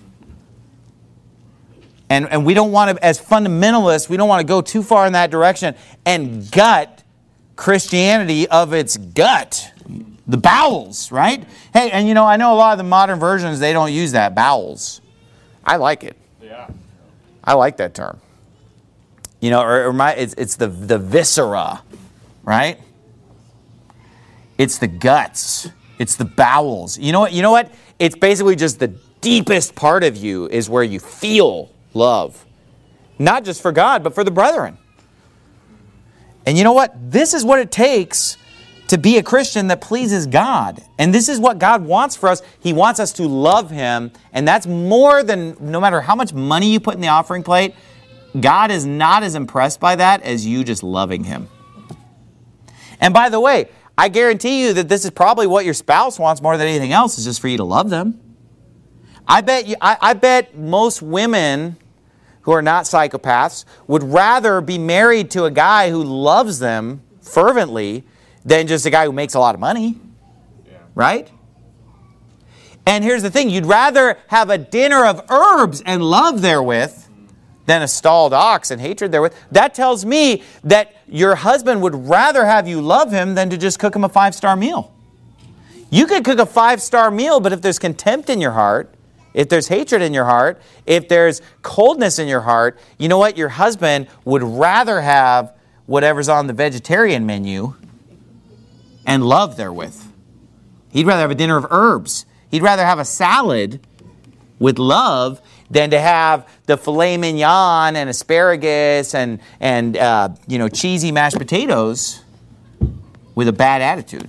And we don't want to, as fundamentalists, we don't want to go too far in that direction and gut Christianity of its gut. The bowels, right? Hey, and you know, I know a lot of the modern versions, they don't use that, bowels. I like it. Yeah. I like that term. You know, it's the viscera, right? It's the guts. It's the bowels. You know what? You know what? It's basically just the deepest part of you is where you feel love. Not just for God, but for the brethren. And you know what? This is what it takes to be a Christian that pleases God. And this is what God wants for us. He wants us to love Him. And that's more than, no matter how much money you put in the offering plate, God is not as impressed by that as you just loving Him. And by the way, I guarantee you that this is probably what your spouse wants more than anything else, is just for you to love them. I bet most women who are not psychopaths would rather be married to a guy who loves them fervently than just a guy who makes a lot of money. Yeah. Right? And here's the thing. You'd rather have a dinner of herbs and love therewith than a stalled ox and hatred therewith. That tells me that your husband would rather have you love him than to just cook him a 5-star meal. You could cook a 5-star meal, but if there's contempt in your heart, if there's hatred in your heart, if there's coldness in your heart, you know what? Your husband would rather have whatever's on the vegetarian menu and love therewith. He'd rather have a dinner of herbs. He'd rather have a salad with love than to have the filet mignon and asparagus and cheesy mashed potatoes with a bad attitude.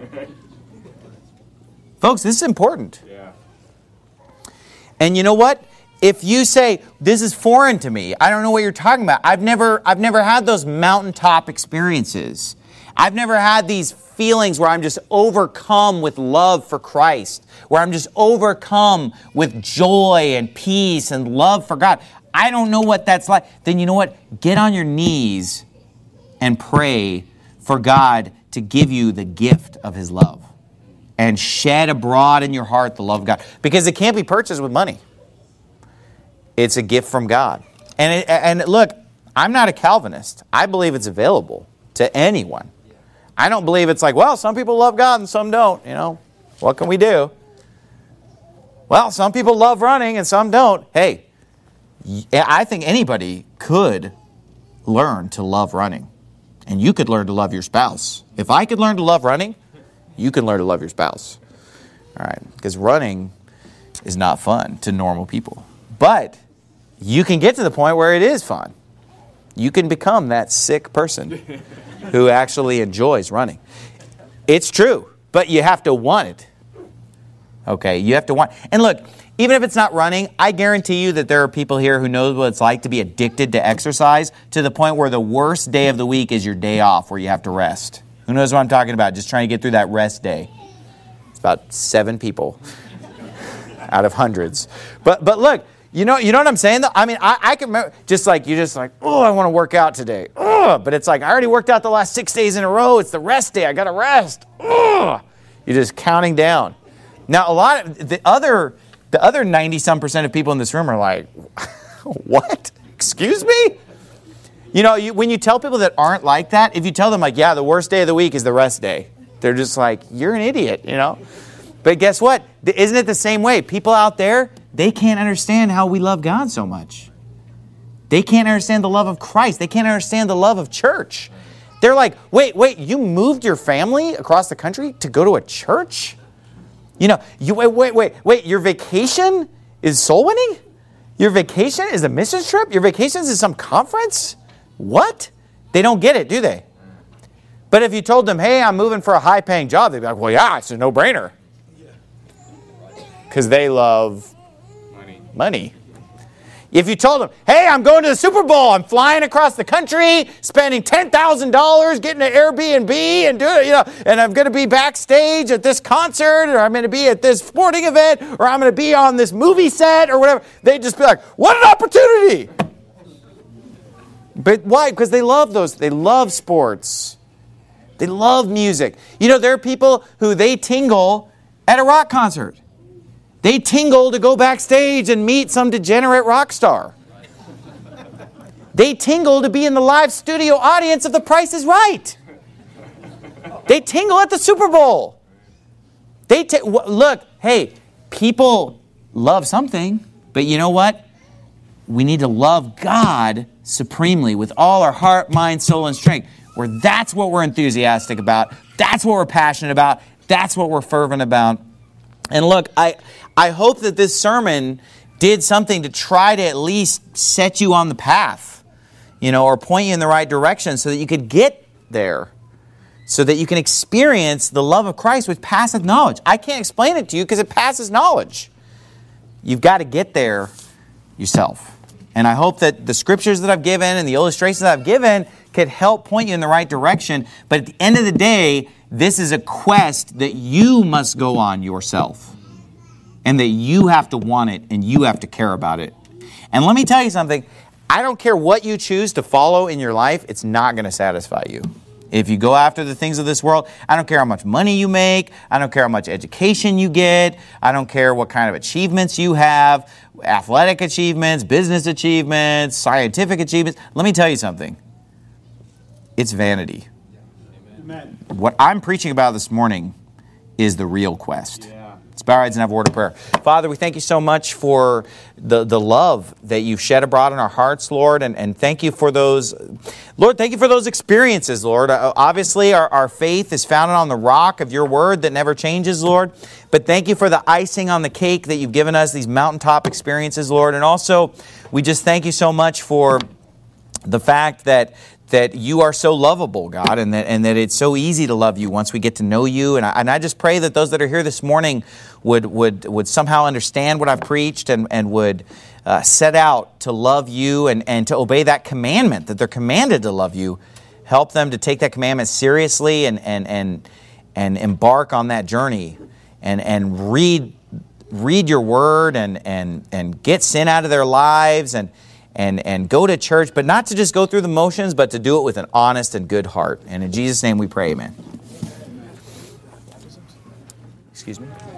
Folks, this is important. Yeah. And you know what? If you say, this is foreign to me, I don't know what you're talking about. I've never had those mountaintop experiences. I've never had these feelings where I'm just overcome with love for Christ, where I'm just overcome with joy and peace and love for God. I don't know what that's like. Then you know what? Get on your knees and pray for God to give you the gift of His love and shed abroad in your heart the love of God. Because it can't be purchased with money. It's a gift from God. And look, I'm not a Calvinist. I believe it's available to anyone. I don't believe it's like, well, some people love God and some don't. You know, what can we do? Well, some people love running and some don't. Hey, I think anybody could learn to love running. And you could learn to love your spouse. If I could learn to love running, you can learn to love your spouse. All right, because running is not fun to normal people. But you can get to the point where it is fun. You can become that sick person who actually enjoys running. It's true, but you have to want it. Okay, you have to want. And look, even if it's not running, I guarantee you that there are people here who know what it's like to be addicted to exercise to the point where the worst day of the week is your day off where you have to rest. Who knows what I'm talking about? Just trying to get through that rest day. It's about 7 people out of hundreds. But look, you know what I'm saying though? I mean, I can remember, oh, I want to work out today. Oh, but it's like, I already worked out the last 6 days in a row. It's the rest day. I got to rest. Oh, you're just counting down. Now, a lot of the other 90-some% of people in this room are like, what? Excuse me? You know, when you tell people that aren't like that, if you tell them like, yeah, the worst day of the week is the rest day. They're just like, you're an idiot, But guess what? Isn't it the same way? People out there, they can't understand how we love God so much. They can't understand the love of Christ. They can't understand the love of church. They're like, wait, you moved your family across the country to go to a church? Wait, your vacation is soul winning? Your vacation is a mission trip? Your vacation is some conference? What? They don't get it, do they? But if you told them, hey, I'm moving for a high-paying job, they'd be like, well, yeah, it's a no-brainer. Because they love money. If you told them, hey, I'm going to the Super Bowl, I'm flying across the country, spending $10,000, getting an Airbnb and doing it, and I'm going to be backstage at this concert, or I'm going to be at this sporting event, or I'm going to be on this movie set, or whatever, they'd just be like, what an opportunity! But why? Because they love those. They love sports. They love music. There are people who they tingle at a rock concert. They tingle to go backstage and meet some degenerate rock star. They tingle to be in the live studio audience of The Price is Right. They tingle at the Super Bowl. Look, hey, people love something, but you know what? We need to love God supremely with all our heart, mind, soul, and strength. That's what we're enthusiastic about. That's what we're passionate about. That's what we're fervent about. And look, I hope that this sermon did something to try to at least set you on the path, or point you in the right direction so that you could get there, so that you can experience the love of Christ which passeth knowledge. I can't explain it to you because it passes knowledge. You've got to get there yourself. And I hope that the scriptures that I've given and the illustrations that I've given could help point you in the right direction. But at the end of the day, this is a quest that you must go on yourself. And that you have to want it and you have to care about it. And let me tell you something. I don't care what you choose to follow in your life. It's not going to satisfy you. If you go after the things of this world, I don't care how much money you make. I don't care how much education you get. I don't care what kind of achievements you have. Athletic achievements, business achievements, scientific achievements. Let me tell you something. It's vanity. Amen. What I'm preaching about this morning is the real quest. Yeah. Let's bow our heads and have a word of prayer. Father, we thank you so much for the love that you've shed abroad in our hearts, Lord, and thank you for those, Lord, thank you for those experiences, Lord. Obviously, our faith is founded on the rock of your word that never changes, Lord, but thank you for the icing on the cake that you've given us, these mountaintop experiences, Lord, and also, we just thank you so much for the fact that you are so lovable, God, and that it's so easy to love you once we get to know you. And I just pray that those that are here this morning would somehow understand what I've preached and would set out to love you and to obey that commandment, that they're commanded to love you. Help them to take that commandment seriously and embark on that journey and read your word and get sin out of their lives and go to church, but not to just go through the motions, but to do it with an honest and good heart. And in Jesus' name we pray, amen. Excuse me.